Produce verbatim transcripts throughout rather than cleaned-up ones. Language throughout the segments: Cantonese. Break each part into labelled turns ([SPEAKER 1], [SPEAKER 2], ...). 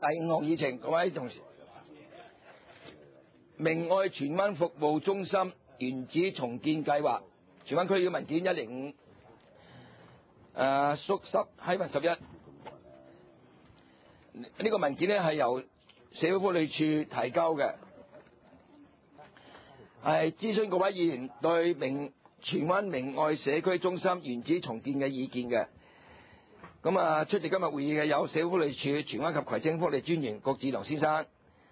[SPEAKER 1] 第五項議程，各位同事，明愛荃灣服務中心原址重建計劃，荃灣區議文件一零五，誒縮十喺文十一。呢個文件呢係由社會福利署提交嘅，係諮詢各位議員對明荃灣明愛社區中心原址重建嘅意見嘅。咁啊，出席今日會議嘅有社會福利署荃灣及葵青福利專員郭志良先生，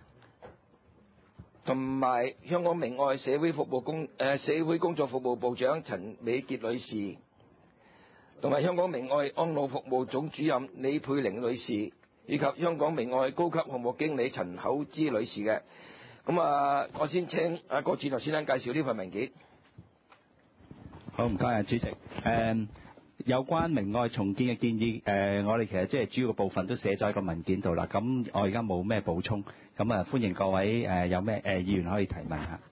[SPEAKER 1] 同埋香港明愛社會服務工誒社會工作服務部長陳美傑女士，同埋香港明愛安老服務總主任李佩玲女士，以及香港明愛高級項目經理陳厚芝女士嘅。咁啊，我先請阿郭志良先生介紹呢份文件。
[SPEAKER 2] 好，唔該啊，主席。誒，有關明愛重建嘅建議，誒，我哋其實即係主要嘅部分都寫咗喺個文件度啦。咁我而家冇咩補充，咁啊歡迎各位誒有咩誒議員可以提問下。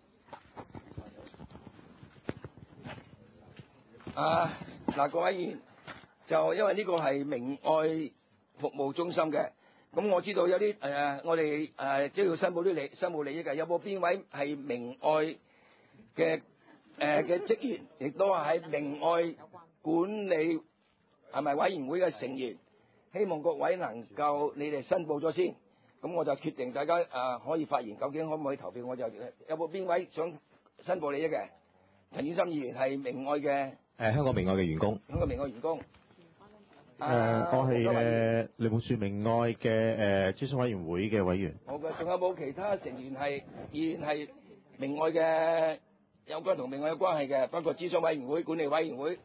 [SPEAKER 1] 啊，嗱，各位議員，就因為呢個係明愛服務中心嘅，咁我知道有啲誒，我哋誒即係要申報啲利申報利益嘅，有冇邊位係明愛嘅誒嘅職員，亦都係明愛管理係咪委員會嘅成員？希望各位能夠你哋申報咗先，咁我就決定大家誒可以發言，究竟可唔可以投票？我就有冇邊位想申報利益嘅？陳展森議員係明愛嘅
[SPEAKER 3] 誒香港明愛嘅員工，
[SPEAKER 1] 香港明愛員工。
[SPEAKER 3] 誒、呃，我係誒利木樹明愛嘅誒諮詢委員會嘅委員。
[SPEAKER 1] 好嘅，仲有冇其他成員係議員係明愛嘅有關同明愛有關係嘅？包括諮詢委員會、管理委員會。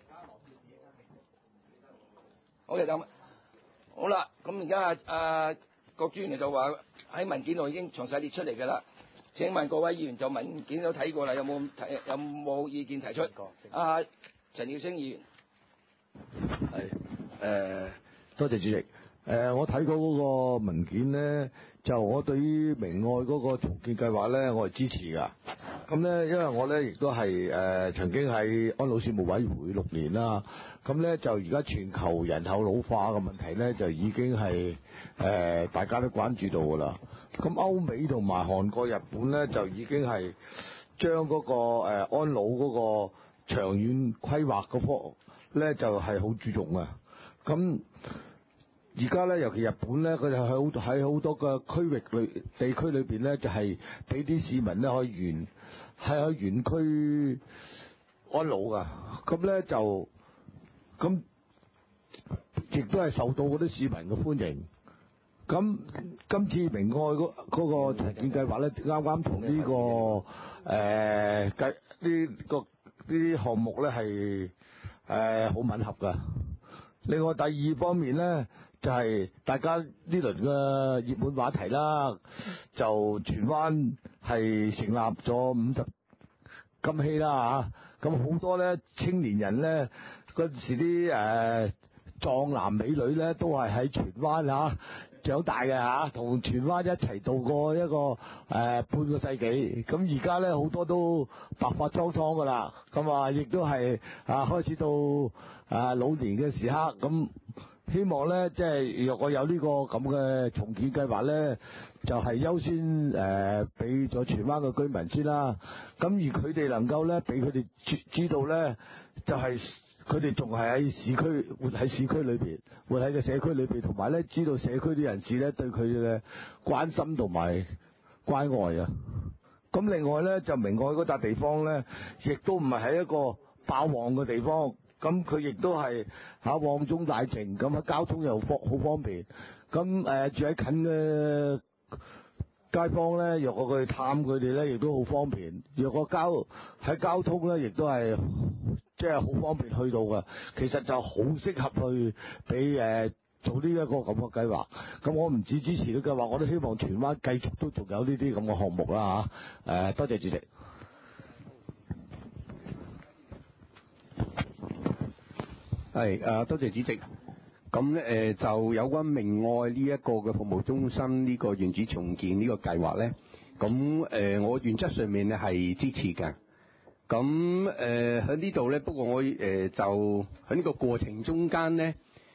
[SPEAKER 1] 好嘅，咁好啦，咁而家啊郭專員就話喺文件度已經詳細列出嚟㗎啦。請問各位議員就文件都睇過啦，有冇提有冇意見提出？啊，陳耀升議員。
[SPEAKER 4] 係。誒、呃，多謝主席。誒、呃，我睇過嗰個文件咧，就我對於明愛嗰個重建計劃咧，我係支持㗎。咁咧，因為我咧亦都係誒曾經喺安老事務委員會六年啦。咁咧就而家全球人口老化嘅問題咧，就已經係誒、呃、大家都關注到㗎啦。咁歐美同埋韓國、日本咧，就已經係將嗰個誒、呃、安老嗰個長遠規劃嗰方咧，就係、是、好注重啊。咁而家咧，尤其日本咧，佢哋喺好喺好多個區域裏地區裏邊咧，就係俾啲市民咧可以原係喺園區安老噶。咁咧就咁亦都係受到嗰啲市民嘅歡迎。咁今次明愛嗰嗰個重建計劃咧，啱啱同呢個誒計呢個呢啲項目咧係誒好吻合噶。另外第二方面咧，就係、是、大家呢輪嘅熱門話題啦，就荃灣係成立咗五十金禧啦嚇，咁好多咧青年人咧嗰陣時啲誒壯男美女咧都係喺荃灣嚇長大嘅嚇，同荃灣一齊度過一個誒、呃、半個世紀，咁而家咧好多都白髮蒼蒼噶啦，咁啊亦都係啊開始到啊老年嘅時刻，咁希望咧即係若果有呢個咁嘅重建計劃咧，就係、是、優先誒俾咗荃灣嘅居民先啦，咁而佢哋能夠咧俾佢哋知知道咧，就係、是。佢哋仲係喺市區活喺市區裏邊，活喺個社區裏邊，同埋咧知道社區啲人士咧對佢嘅關心同埋關愛啊。咁另外咧就明愛嗰笪地方咧，亦都唔係喺一個爆旺嘅地方，咁佢亦都係嚇旺中帶靜，咁啊交通又方好方便。咁誒、呃、住喺近嘅街坊咧，若果佢探佢哋咧，亦都好方便。若果交喺交通咧，亦都係即係好方便去到噶。其實就好適合去俾誒、呃、做呢一個咁嘅計劃。咁我唔止支持呢個計劃，我都希望荃灣繼續都仲有呢啲咁嘅項目啦嚇。誒、呃，多謝主席。
[SPEAKER 5] 係誒、呃，多謝主席。咁咧誒就有關明愛呢一個嘅服務中心呢個原址重建呢個計劃咧，咁誒、呃、我原則上面咧係支持嘅。咁誒喺呢度咧，不過我誒、呃、就喺呢個過程中間咧，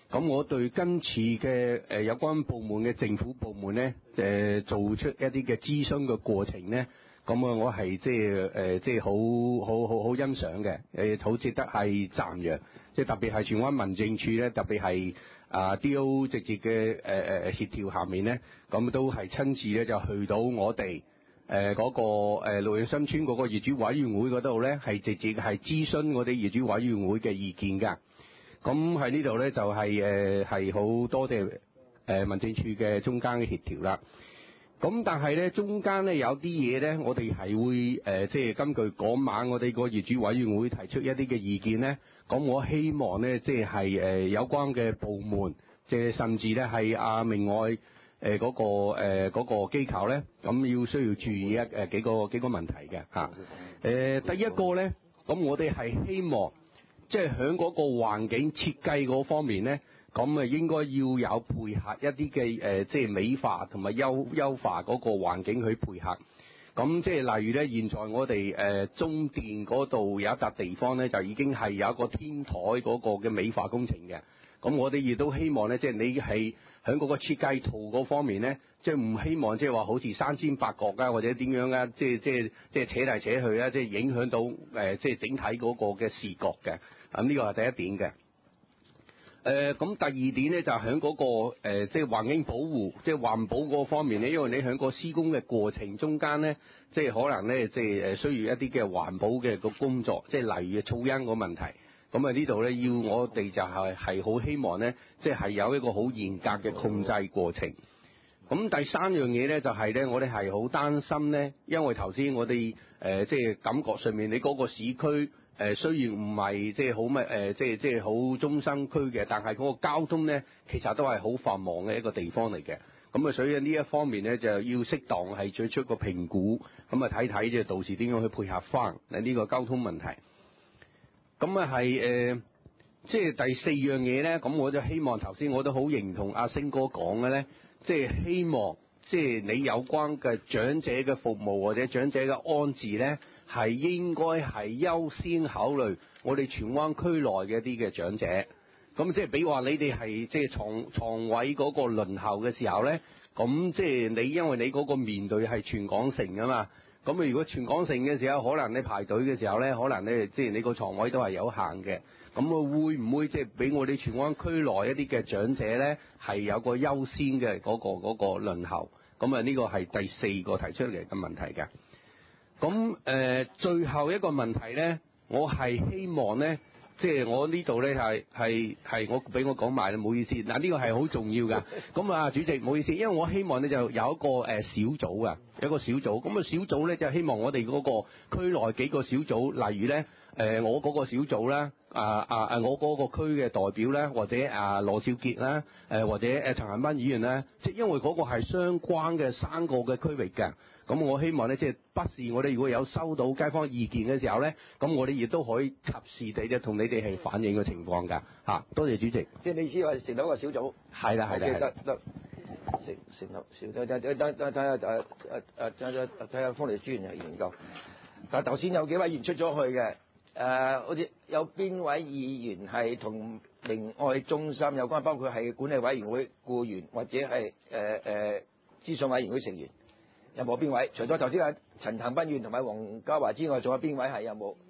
[SPEAKER 5] 咁我對今次嘅誒有關部門嘅政府部門咧，誒做出一啲嘅諮詢嘅過程咧，咁啊我係即係誒即係好好好好欣賞嘅，誒好值得係讚揚，即係特別係荃灣民政處咧，特別係啊 D O 直接嘅誒誒協調下面咧，咁都係親自咧就去到我哋誒嗰個誒陸永新村嗰個業主委員會嗰度咧，係直接係諮詢我哋業主委員會嘅意見㗎。咁喺呢度咧就係誒係好多謝誒民政處嘅中間嘅協調啦。咁但係咧中間咧有啲嘢咧，我哋係會誒即係根據嗰晚我哋個業主委員會提出一啲嘅意見咧。咁我希望咧即係誒有關嘅部門，即係甚至咧係阿明愛誒嗰個誒嗰個機構咧，咁要需要注意一誒幾個幾個問題嘅嚇。誒第一個咧，咁我哋係希望。即係喺嗰個環境設計嗰方面咧，咁啊應該要有配合一啲嘅誒，即係美化同埋優優化嗰個環境去配合。咁即係例如咧，現在我哋誒、呃、中電嗰度有一笪地方咧，就已經係有一個天台嗰個嘅美化工程嘅。咁我哋亦都希望咧，即係你係喺嗰個設計圖嗰方面咧，即係唔希望即係話好似三尖八角啊，或者點樣啊，即係即係即係扯嚟扯去啊，即係影響到誒、呃、即係整體嗰個嘅視覺嘅。咁呢個係第一點嘅。誒、呃，咁第二點咧就係喺嗰個、呃、即係環境保護，即係環保嗰方面咧，因為你喺個施工嘅過程中間咧，即係可能咧，即係誒需要一啲嘅環保嘅個工作，即係例如噪音個問題。咁啊呢度咧要我哋就係係好希望咧，即係有一個好嚴格嘅控制過程。咁第三樣嘢咧就係咧，我哋係好擔心咧，因為頭先我哋誒、呃、即係感覺上面你嗰個市區。誒、呃、雖然唔係即係好咩誒，即係即係好中心區嘅，但係嗰個交通咧，其實都係好繁忙嘅一個地方嚟嘅。咁啊，所以呢一方面咧，就要適當係作出個評估，咁啊睇睇即係到時點樣去配合翻誒呢個交通問題。咁啊係誒，即係第四樣嘢咧，咁我就希望頭先我都好認同阿星哥講嘅咧，即係希望即係你有關嘅長者嘅服務或者長者嘅安置咧。係應該係優先考慮我哋荃灣區內嘅一啲嘅長者，咁即係比如話你哋係即係床牀位嗰個輪候嘅時候咧，咁即係你因為你嗰個面對係全港城啊嘛，咁啊如果全港城嘅時候，可能你排隊嘅時候咧，可能咧即係你個床位都係有限嘅，咁啊會唔會即係俾我哋荃灣區內一啲嘅長者咧係有個優先嘅嗰個嗰個輪候？咁啊呢個係第四個提出嚟嘅問題嘅。咁誒、呃，最後一個問題咧，我係希望咧，即係我呢度咧係係係我俾我講埋啦，唔好意思。嗱，呢個係好重要㗎。咁啊，主席唔好意思，因為我希望咧就有一個誒小組啊，有一個小組。咁啊，小組咧就希望我哋嗰個區內幾個小組，例如咧誒、呃、我嗰個小組啦，啊啊啊我嗰個區嘅代表咧，或者啊羅少傑啦，誒、呃、或者誒陳恒鑌議員咧，即係因為嗰個係相關嘅三個嘅區域嘅。咁我希望咧，即係不是我哋如果有收到街坊意見嘅時候咧，咁我哋亦都可以及時地咧同你哋係反映個情況㗎嚇。多謝主席。
[SPEAKER 1] 即係你意思話成立一個小組。
[SPEAKER 5] 係啦係啦。
[SPEAKER 1] 得得成成立小組，等等等睇下誒誒誒睇下睇下福利專員研究。但係頭先有幾位議員出咗去嘅，誒、呃、好似有邊位議員係同明愛中心有關，包括係管理委員會僱員或者係誒誒諮詢委員會成員？有冇邊位？除咗頭先阿陳恒鑌議員同埋黃家華之外，仲有邊位係有冇？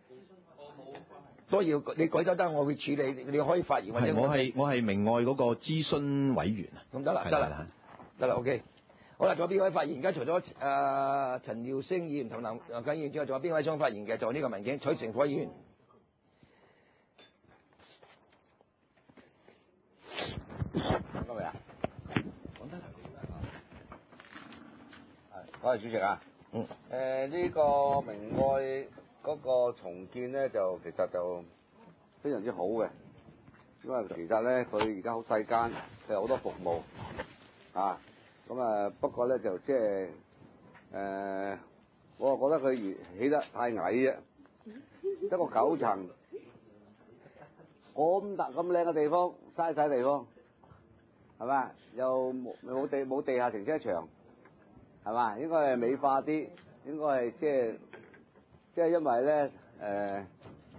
[SPEAKER 1] 都要你舉手得，我會處理。你可以發言或者
[SPEAKER 6] 我係我係明愛嗰個諮詢委員啊。
[SPEAKER 1] 咁得啦，得啦，得啦 ，OK。好啦，仲有邊位發言？而家除咗誒陳耀升議員同梁梁繼議員之外，仲有邊位想發言嘅？就呢個文件，許成火議員。
[SPEAKER 7] 講得未啊？我係主席啊，嗯，誒、呃、呢、這個明愛嗰個重建咧，就其實就非常之好嘅，因為其實咧佢而家好細間，佢有好多服務啊，咁啊不過咧就即係誒，我啊覺得佢起得太矮啫，得個九層，咁大咁靚嘅地方，嘥晒地方，係嘛？又冇冇地冇地下停車場。係嘛？應該係美化啲，應該係即係即係因為咧誒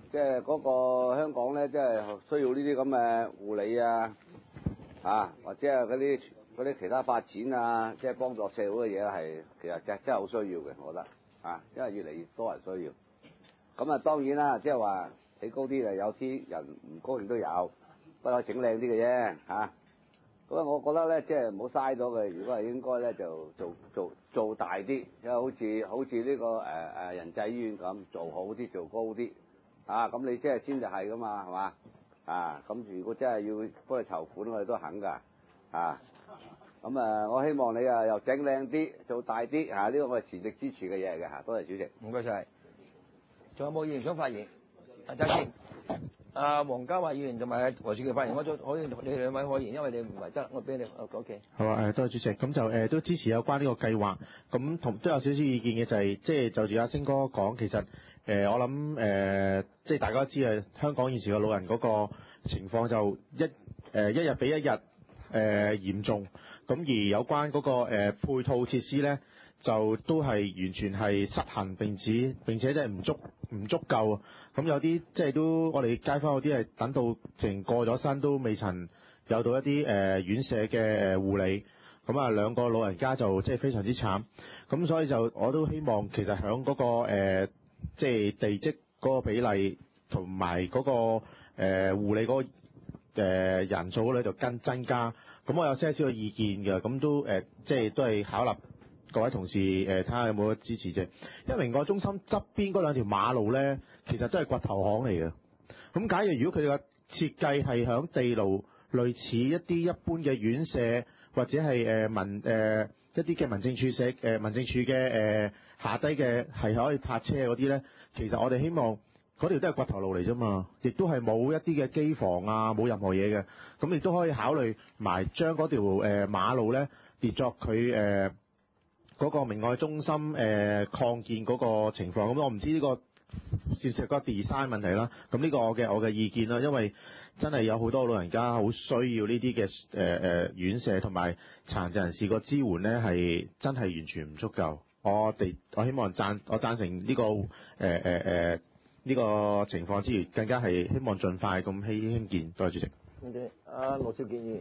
[SPEAKER 7] 即係嗰個香港咧，即係需要呢啲咁嘅護理啊，啊或者係嗰啲嗰啲其他發展啊，即係幫助社會嘅嘢係其實真真係好需要嘅，我覺得啊，因為越嚟越多人需要。咁啊當然啦，即係話起高啲就有啲人唔高興都有，不過整靚啲嘅啫嚇。咁啊，我覺得咧，即係唔好嘥咗佢。如果係應該咧，就做做做大啲，即係好似好似呢個誒誒仁濟醫院咁，做好啲，做高啲。啊，咁你即係先就係噶嘛，係嘛？啊，咁如果真係要幫你籌款，我哋都肯㗎。啊，咁啊，我希望你啊又整靚啲，做大啲。啊，呢個我係全力支持嘅嘢嚟嘅嚇。多謝主席。
[SPEAKER 1] 唔該晒。仲有冇議員想發言？啊，陣先。阿黃家華議員同埋何志傑發言，我都可以你兩位可以，因為你唔係得，我俾你。O K。
[SPEAKER 3] 好啊，誒多謝主席。咁就誒、呃、都支持有關呢個計劃。咁同都有少少意見嘅就係、是，即係就住阿星哥講，其實誒、呃、我諗誒、呃，即係大家都知啊，香港現時嘅老人嗰個情況就一誒、呃、一日比一日誒、呃、嚴重。咁而有關嗰、那個、呃、配套設施咧，就都係完全係失衡，並且並且即係唔足唔足夠。咁有啲即係都我哋街坊有啲係等到成過咗身都未曾有到一啲誒、呃、院舍嘅誒護理。咁啊兩個老人家就即係非常之慘。咁所以就我都希望其實響嗰、那個、呃、即係地積嗰個比例同埋嗰個誒、呃、護理嗰、那個誒、呃、人數咧就跟增加。咁我有些少嘅意見嘅，咁都誒、呃、即係都係考慮各位同事誒睇下有冇得支持啫。因為明愛中心側邊嗰兩條馬路咧，其實都係掘頭巷嚟嘅。咁假如如果佢哋嘅設計係響地牢，類似一啲一般嘅院舍或者係誒民誒一啲嘅民政處舍誒民政處嘅誒、呃、下低嘅係可以泊車嗰啲咧，其實我哋希望。嗰條都係掘頭路嚟啫嘛，亦都係冇一啲嘅機房啊，冇任何嘢嘅，咁亦都可以考慮埋將嗰條誒、呃、馬路咧列作佢誒嗰個明愛中心誒、呃、擴建嗰個情況。咁我唔知呢、這個涉涉個 design 問題啦。咁呢個我嘅我嘅意見啦，因為真係有好多老人家好需要呢啲嘅誒誒院舍同埋殘疾人士個支援咧，係真係完全唔足夠。我哋我希望贊我贊成呢、這個誒誒誒。呃呃呃呢個情況之餘，更加係希望盡快咁興興建。多謝主席。
[SPEAKER 1] 好嘅，阿羅少傑議員。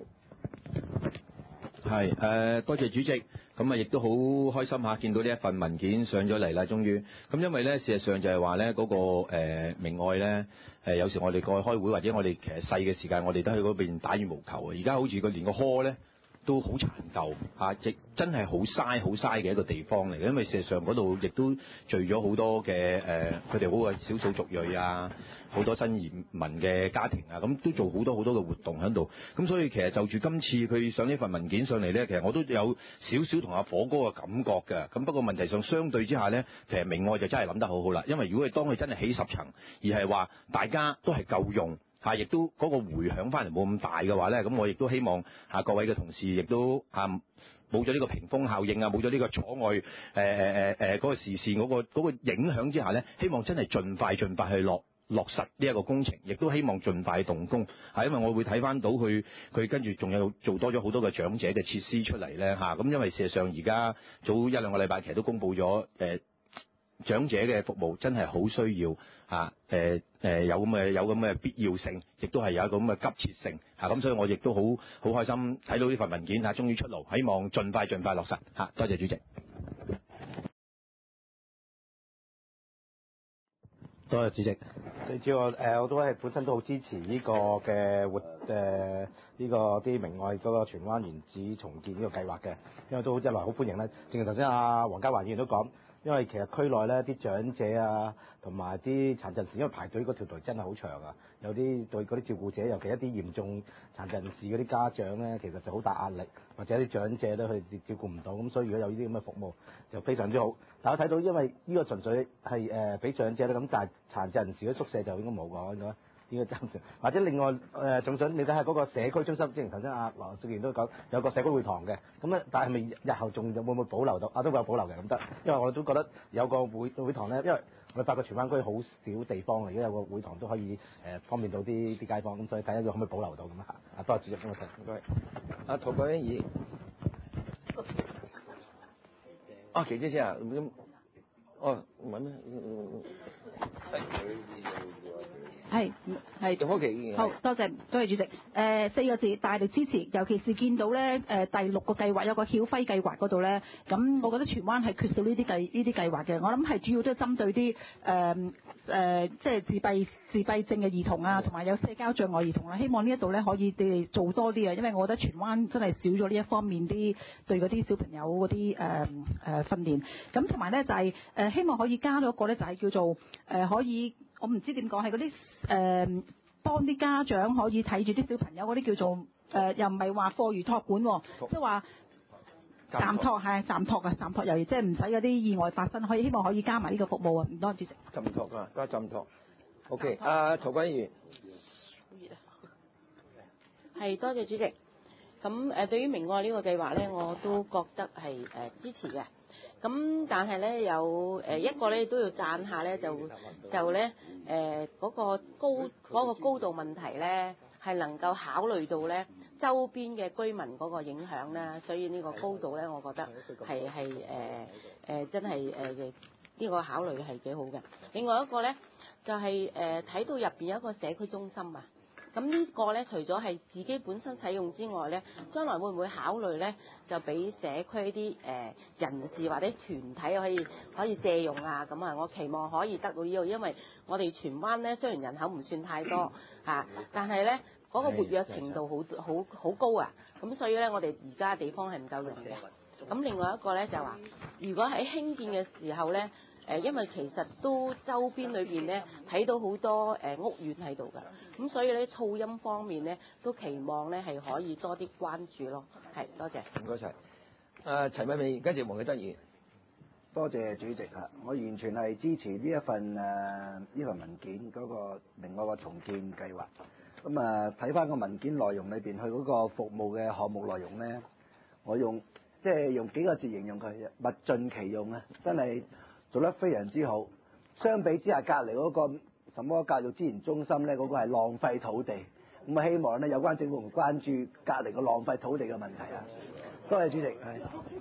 [SPEAKER 6] 係誒、呃，多謝主席。咁啊，亦都好開心嚇，見到呢一份文件上咗嚟啦，終於。咁因為咧，事實上就係話咧，嗰、那個、呃、明愛咧，誒、呃、有時我哋過去開會或者我哋其實細嘅時間，我哋都去嗰邊打羽毛球啊。而家好似佢連個殼咧都好殘舊嚇，亦真係好嘥好嘥嘅一個地方嚟嘅。因為事實上嗰度亦都聚咗好多嘅誒，佢哋好嘅少數族裔啊，好多新移民嘅家庭啊，咁都做好多好多嘅活動喺度。咁所以其實就住今次佢上呢份文件上嚟咧，其實我都有少少同阿火哥嘅感覺嘅。咁不過問題上相對之下咧，其實明愛就真係諗得好好啦。因為如果係當佢真係起十層，而係話大家都係夠用。嚇，亦都嗰個迴響翻嚟冇咁大嘅話咧，咁我亦都希望嚇各位嘅同事亦都嚇冇咗呢個屏風效應啊，冇咗呢個阻礙誒誒誒誒嗰個視線嗰個嗰個影響之下咧，希望真係盡快盡快去落落實呢一個工程，亦都希望盡快動工嚇，因為我會睇翻到佢佢跟住仲有做多咗好多嘅長者嘅設施出嚟咧嚇，咁因為事實上而家早一兩個禮拜其實都公佈咗誒。長者嘅服務真係好需要嚇，誒、呃、誒有咁嘅有咁嘅必要性，亦都係有一個咁嘅急切性嚇，咁、啊、所以我亦都好好開心睇到呢份文件嚇，終於出爐，希望盡快盡快落實嚇，多謝主席。
[SPEAKER 3] 多謝主席。
[SPEAKER 8] 最主要誒，我都係本身都好支持呢個嘅活誒呢個啲明愛嗰個荃灣原址重建呢個計劃嘅，因為都一來好歡迎咧。正如頭先阿黃家華議員都講。因為其實區內咧啲長者啊，同埋啲殘疾人士，因為排隊嗰條隊真係好長啊，有啲對嗰啲照顧者，尤其一啲嚴重殘疾人士嗰啲家長咧，其實就好大壓力，或者啲長者咧佢哋照顧唔到，咁所以如果有呢啲咁嘅服務就非常之好。但我睇到因為呢個純粹係誒俾長者咧，咁但係殘疾人士嘅宿舍就應該冇講應該。呢個暫時，或者另外誒，仲、呃、想你睇下嗰個社區中心，之前頭先阿羅少賢都講有個社區會堂嘅，咁咧，但係咪日後仲有會唔會保留到？啊，都會有保留嘅咁得，因為我哋都覺得有個會會堂咧，因為我哋發覺荃灣區好少地方嚟，而家有個會堂都可以誒、呃、方便到啲啲街坊，咁所以睇下可唔可以保留到咁啊？啊，多謝主席，多謝，唔該。
[SPEAKER 1] 阿陶國英議員，啊，琪姐先啊，咁，哦，唔係咩？
[SPEAKER 9] 係係
[SPEAKER 1] 楊科旗議員。
[SPEAKER 9] 好多謝多謝主席。誒、呃、四個字大力支持，尤其是見到咧誒、呃、第六個計劃有個曉輝計劃嗰度咧，咁我覺得荃灣係缺少呢啲計呢啲計劃嘅。我諗係主要都係針對啲誒誒即係自閉自閉症嘅兒童啊，同埋有社交障礙兒童啦。希望呢一度咧可以哋做多啲啊，因為我覺得荃灣真係少咗呢一方面啲對嗰啲小朋友嗰啲誒誒訓練。咁同埋咧就係、是、誒、呃、希望可以加咗一個咧就係叫做誒、呃、可以。我唔知點講，係嗰啲誒幫啲家長可以睇住啲小朋友嗰啲叫做誒、呃，又唔係話課餘託管喎，即係話暫託係暫託啊，暫託又即係唔使嗰啲意外發生，可以希望可以加埋呢個服務啊，唔該主席。
[SPEAKER 1] 暫託啊，加暫託。OK，阿曹君議員。
[SPEAKER 10] 係多謝主席。咁誒，對於明愛呢個計劃咧，我都覺得係誒支持嘅。咁但係咧有誒一個咧都要讚下咧，就就咧誒嗰個高嗰個高度問題咧，係能夠考慮到咧周邊嘅居民嗰個影響啦，所以呢個高度咧，我覺得係係誒誒真係誒呢個考慮係幾好嘅。另外一個咧就係誒睇到入邊有一個社區中心啊。咁呢個咧，除咗係自己本身使用之外咧，將來會唔會考慮咧，就俾社區啲誒人士或者團體可以可以借用啊？咁啊，我期望可以得到呢個，因為我哋荃灣咧雖然人口唔算太多嚇，但係咧嗰個活躍程度好好好高啊！咁所以咧，我哋而家地方係唔夠用嘅。咁另外一個咧就話，如果喺興建嘅時候咧，誒，因為其實都周邊裏邊咧睇到好多誒屋苑喺度㗎，咁所以咧噪音方面咧都期望咧係可以多啲關注咯。係，多謝。
[SPEAKER 1] 唔該晒。誒陳偉美，跟住黃啟德議員。
[SPEAKER 11] 多謝主席啊！我完全係支持呢一份誒呢份文件嗰個明愛嘅重建計劃。咁啊睇翻個文件內容裏邊，佢嗰個服務嘅項目內容咧，我用即係用幾個字形容佢，物盡其用啊！真係做得非常之好。相比之下，隔離嗰個什麼教育資源中心咧，嗰、那個係浪費土地。咁啊，希望咧有關政府唔關注隔離個浪費土地嘅問題啊！多謝主席。係。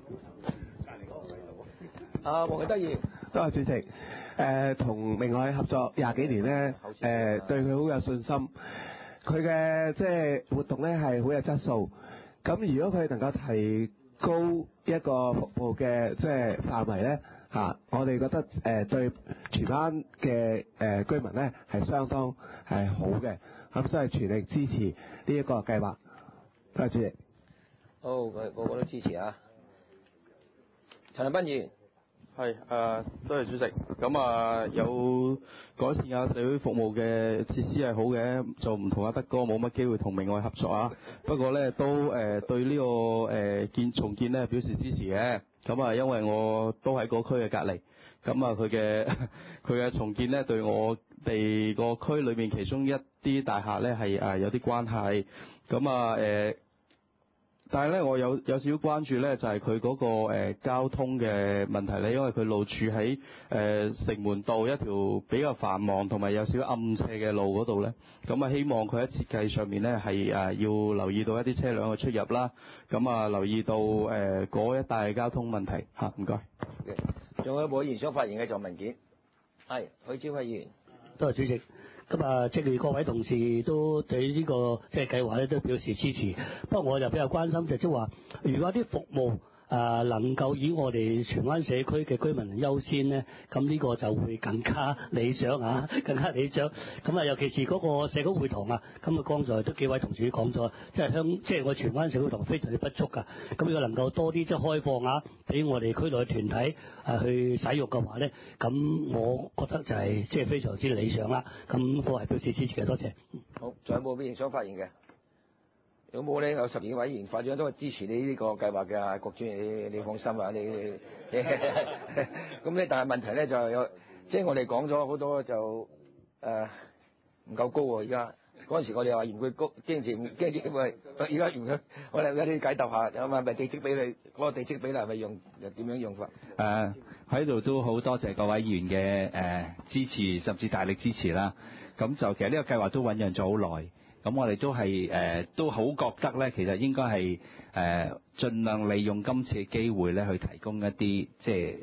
[SPEAKER 1] 啊，黃啟德議員。
[SPEAKER 12] 多謝主席。誒、呃，同明愛合作廿幾年咧，誒、呃、對佢好有信心。佢嘅即係活動咧係好有質素。咁如果佢能夠提高一個服務嘅即係範圍咧，嚇、啊，我哋覺得誒、呃、對荃灣嘅誒居民咧係相當係好嘅。咁所以全力支持呢一個計劃。多謝主席。
[SPEAKER 1] 好，我個個都支持啊。陳恒鑌議員。
[SPEAKER 13] 係誒、呃，多謝主席。咁啊、呃，有改善下社會服務嘅設施係好嘅，就唔同阿德哥冇乜機會同明愛合作啊。不過咧，都誒、呃、對呢、這個誒建、呃、重建咧表示支持嘅。咁啊，因為我都喺嗰區嘅隔離，咁啊佢嘅佢嘅重建咧對我哋個區裏面其中一啲大廈咧係誒有啲關係。咁啊誒。呃但係咧，我有有少少關注咧，就係佢嗰個、呃、交通嘅問題咧，因為佢路處喺誒、呃、城門道一條比較繁忙同埋有少少暗斜嘅路嗰度咧，咁啊希望佢喺設計上面咧係誒要留意到一啲車輛嘅出入啦，咁啊留意到誒嗰、呃、一帶嘅交通問題嚇，唔該。
[SPEAKER 1] 仲有冇議員想發言嘅就文件？係許智輝議員。
[SPEAKER 14] 多謝主席。咁啊，正如各位同事都對呢個即係計劃咧都表示支持。不過我就比較關心就即係話，如果啲服務啊能夠以我哋荃灣社區嘅居民優先咧，咁呢個就會更加理想啊，更加理想。咁啊，尤其是嗰個社區會堂啊，咁啊剛才都幾位同事講咗，即係香即係我荃灣社區會堂非常之不足㗎。咁如果能夠多啲即係開放啊，俾我哋區內團體啊去使用嘅話咧，咁我覺得就係即係非常之理想啦。咁我係表示支持嘅，多謝。
[SPEAKER 1] 好，仲有冇議員想發言嘅？有冇咧？有十二位議員發言都係支持你呢個計劃嘅，局長你你放心啊，你你咁咧，但係問題咧就有，即係我哋講咗好多就誒唔夠高喎，而家嗰陣時我哋話嫌佢高，經濟經濟喂，而家嫌佢，我哋有啲解答下，有咪咪地積比例嗰個地積比例係咪用又點樣用法？
[SPEAKER 2] 誒喺度都好多謝各位議員嘅誒、呃、支持，甚至大力支持啦。咁就其實呢個計劃都醖釀咗好耐。咁我哋都係誒、呃、都好覺得咧，其實應該係誒盡量利用今次嘅機會咧，去提供一啲即係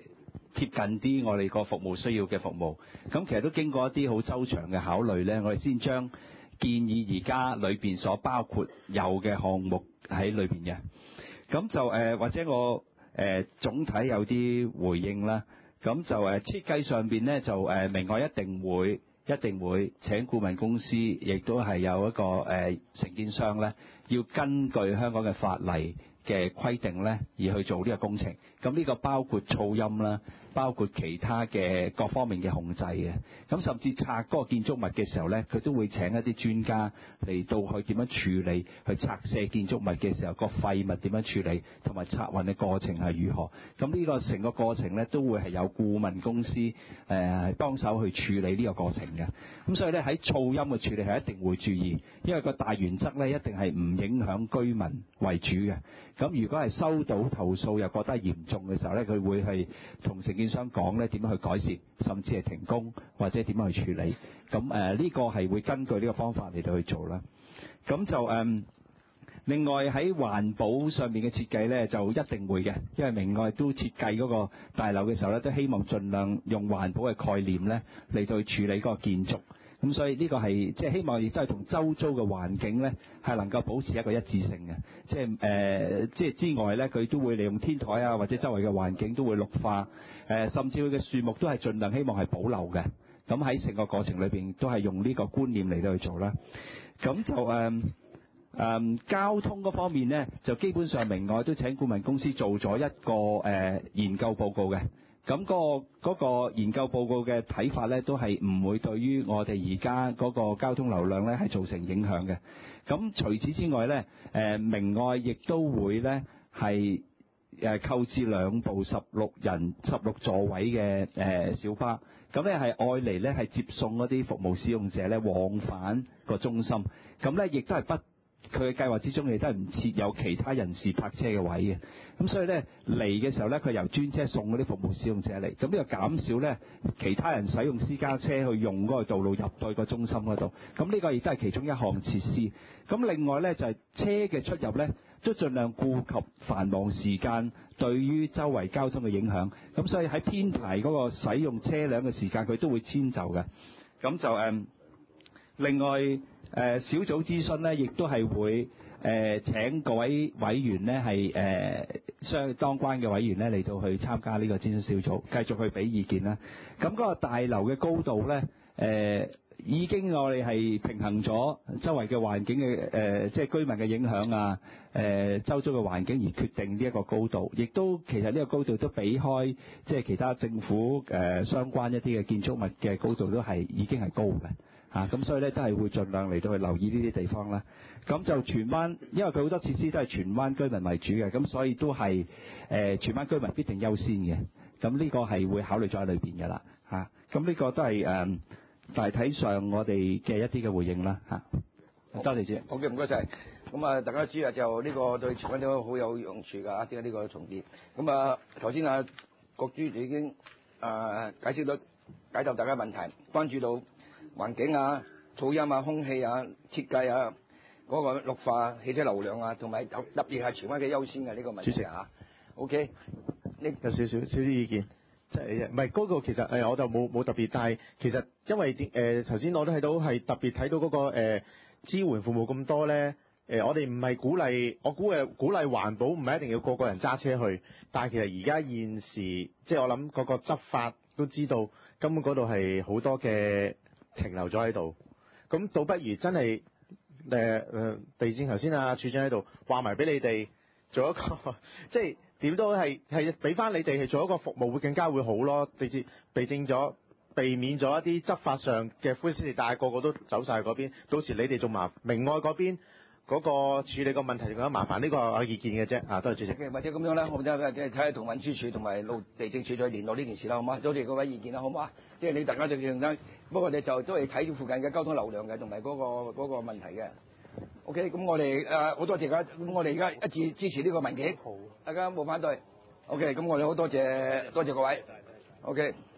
[SPEAKER 2] 貼近啲我哋個服務需要嘅服務。咁其實都經過一啲好周詳嘅考慮咧，我哋先將建議而家裏邊所包括有嘅項目喺裏邊嘅。咁就誒、呃、或者我誒、呃、總體有啲回應啦。咁就誒設計上邊咧就誒、呃、明愛一定會一定會請顧問公司，亦都係有一個誒、呃、承建商咧，要根據香港嘅法例嘅規定咧，而去做呢個工程。咁呢個包括噪音啦，包括其他嘅各方面嘅控制嘅。咁甚至拆嗰個建築物嘅時候咧，佢都會請一啲專家嚟到去點樣處理，去拆卸建築物嘅時候個廢物點樣處理，同埋拆運嘅過程係如何。咁呢個成個過程咧，都會係有顧問公司誒、呃、幫手去處理呢個過程嘅。咁所以咧喺噪音嘅處理係一定會注意，因為個大原則咧一定係唔影響居民為主嘅。咁如果係收到投訴又覺得嚴重嘅時候咧，佢會係同承建商講咧點樣去改善，甚至係停工或者點樣去處理。咁誒呢個係會根據呢個方法嚟到去做啦。咁就誒、呃、另外喺環保上面嘅設計咧就一定會嘅，因為明愛都設計嗰個大樓嘅時候咧，都希望盡量用環保嘅概念咧嚟到去處理嗰個建築。咁所以呢個係即係希望亦都係同周遭嘅環境咧係能夠保持一個一致性嘅，即係誒、呃、即係之外咧，佢都會利用天台啊或者周圍嘅環境都會綠化，誒、呃、甚至佢嘅樹木都係盡量希望係保留嘅。咁喺成個過程裏邊都係用呢個觀念嚟到去做啦。咁就誒誒、呃呃、交通嗰方面咧，就基本上明愛都請顧問公司做咗一個誒、呃、研究報告嘅。咁嗰個嗰個研究報告嘅睇法咧，都係唔會對於我哋而家嗰個交通流量咧係造成影響嘅。咁除此之外咧，誒明愛亦都會咧係誒購置兩部十六人十六座位嘅誒小巴，咁咧係愛嚟咧係接送嗰啲服務使用者咧往返個中心。咁咧亦都係不佢嘅計劃之中亦都係唔設有其他人士泊車嘅位嘅。咁所以咧嚟嘅時候咧，佢由專車送嗰啲服務使用者嚟，咁呢個減少咧其他人使用私家車去用嗰個道路入到個中心嗰度。咁呢個亦都係其中一項設施。咁另外咧就係車嘅出入咧，都盡量顧及繁忙時間對於周圍交通嘅影響。咁所以喺編排嗰個使用車輛嘅時間，佢都會遷就嘅。咁就誒，另外誒小組諮詢咧，亦都係會。誒、呃、請各位委員咧係誒相當關嘅委員咧嚟到去參加呢個諮詢小組，繼續去俾意見啦。咁嗰個大樓嘅高度咧，誒、呃、已經我哋係平衡咗周圍嘅環境嘅誒、呃，即係居民嘅影響啊，誒、呃、周遭嘅環境而決定呢一個高度，亦都其實呢個高度都比開即係其他政府誒、呃、相關一啲嘅建築物嘅高度都係已經係高嘅。啊，咁所以咧都係會盡量嚟到去留意呢啲地方啦。咁就荃灣，因為佢好多設施都係荃灣居民為主嘅，咁所以都係誒荃灣居民必定優先嘅。咁呢個係會考慮咗喺裏邊嘅啦。嚇，咁呢個都係誒大體上我哋嘅一啲嘅回應啦。嚇，多謝主席。
[SPEAKER 1] 好嘅，唔該晒。咁啊，大家知啊，就呢個對荃灣都好有用處㗎。即係呢個重建。咁啊，頭先啊國珠已經啊解釋到解答大家問題，關注到環境啊、噪音啊、空氣啊、設計啊、嗰、那個綠化、汽車流量啊，同埋特特別係荃灣嘅優先嘅呢個問題啊。OK，呢
[SPEAKER 3] 有少少少少意見，即係唔係嗰個其實誒、呃、我就冇冇特別，但係其實因為誒頭先我都睇到係特別睇到嗰、那個、呃、支援服務咁多咧。誒、呃，我哋唔係鼓勵，我估誒鼓勵環保唔係一定要個個人揸車去，但係其實而家現時即係我諗個個執法都知道，根本嗰度係好多嘅停留咗喺度，咁倒不如真係誒誒地政頭先啊處長喺度話埋俾你哋做一個，即係點都係係俾翻你哋係做一個服務會更加會好咯。地政地政咗避免咗一啲執法上嘅灰色地帶，個個都走晒嗰邊，到時你哋仲麻明愛嗰邊。嗰、那個處理個問題更加麻煩，呢、這個係我意見嘅啫。啊，多謝主席。
[SPEAKER 1] 或者咁樣啦，我哋即係睇下同運輸署同埋路地政署再聯絡呢件事啦，好嘛？多謝各位意見啦，好嘛？即係你大家就認真，不過我哋就都係睇住附近嘅交通流量嘅，同埋嗰個嗰、那個問題嘅。OK，咁我哋誒好多謝大家，咁我哋而家一致支持呢個文件，大家冇反對。OK，咁我哋好多謝多謝各位。OK。